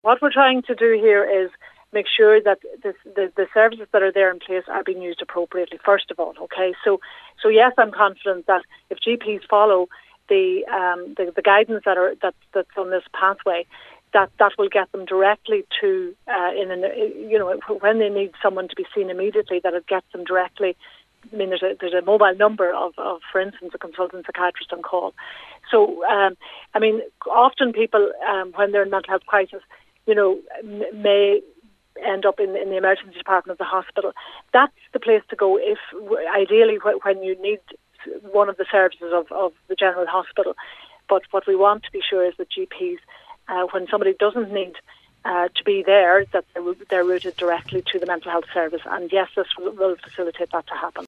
What we're trying to do here is make sure that the services that are there in place are being used appropriately, first of all, okay? So yes, I'm confident that if GPs follow the guidance that's on this pathway, that will get them directly to, when they need someone to be seen immediately, that it gets them directly. I mean, there's a mobile number of, for instance, a consultant psychiatrist on call. So, often people, when they're in mental health crisis, may end up in the emergency department of the hospital. That's the place to go if, ideally, when you need one of the services of the general hospital. But what we want to be sure is that GPs, when somebody doesn't need to be there, that they're routed directly to the mental health service. And yes, this will facilitate that to happen.